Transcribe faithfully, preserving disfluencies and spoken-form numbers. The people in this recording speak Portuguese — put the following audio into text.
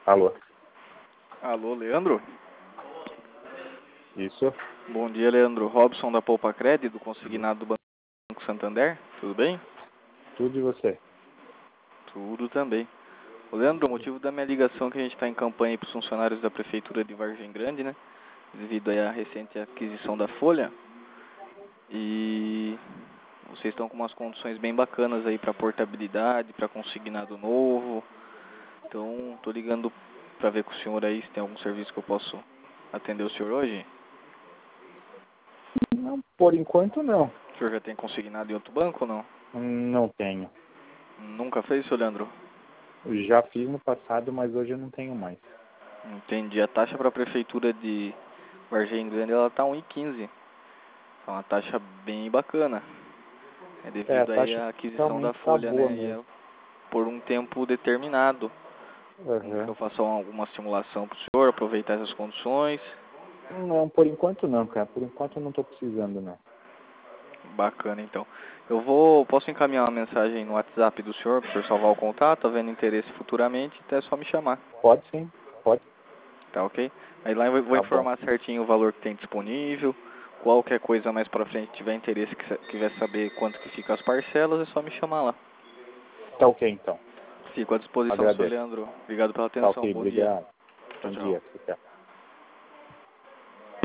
Alô? Alô, Leandro? Isso? Bom dia, Leandro. Robson da Poupa Crédito, consignado do Banco Santander. Tudo bem? Tudo e você? Tudo também. Ô, Leandro, o motivo da minha ligação é que a gente está em campanha para os funcionários da Prefeitura de Vargem Grande, né? Devido aí à recente aquisição da Folha. E vocês estão com umas condições bem bacanas aí para portabilidade, para consignado novo. Então, tô ligando para ver com o senhor aí se tem algum serviço que eu posso atender o senhor hoje. Não, por enquanto não. O senhor já tem consignado em outro banco ou não? Não tenho. Nunca fez, seu Leandro? Eu já fiz no passado, mas hoje eu não tenho mais. Entendi. A taxa para a Prefeitura de Vargem Grande, ela tá um e quinze. É uma taxa bem bacana. É É, a devido aí taxa à aquisição da realmente tá Folha, boa né? E mesmo. é por um tempo determinado. Vamos que Uhum. eu faça alguma simulação para o senhor, aproveitar essas condições. Não, por enquanto não, cara. Por enquanto eu não tô precisando, não. Bacana, então. Eu vou, posso encaminhar uma mensagem no WhatsApp do senhor, para o senhor salvar o contato, havendo interesse futuramente, até é só me chamar. Pode sim, pode. Tá ok? Aí lá eu vou vou Tá bom. informar certinho o valor que tem disponível. Qualquer coisa mais pra frente tiver interesse, que quiser saber quanto que fica as parcelas, é só me chamar lá. Tá ok, então. Fico à disposição, senhor Agradeço. Leandro. Obrigado pela Tá atenção. ok, Bom dia. obrigado. Tchau, Bom tchau. dia. Tchau.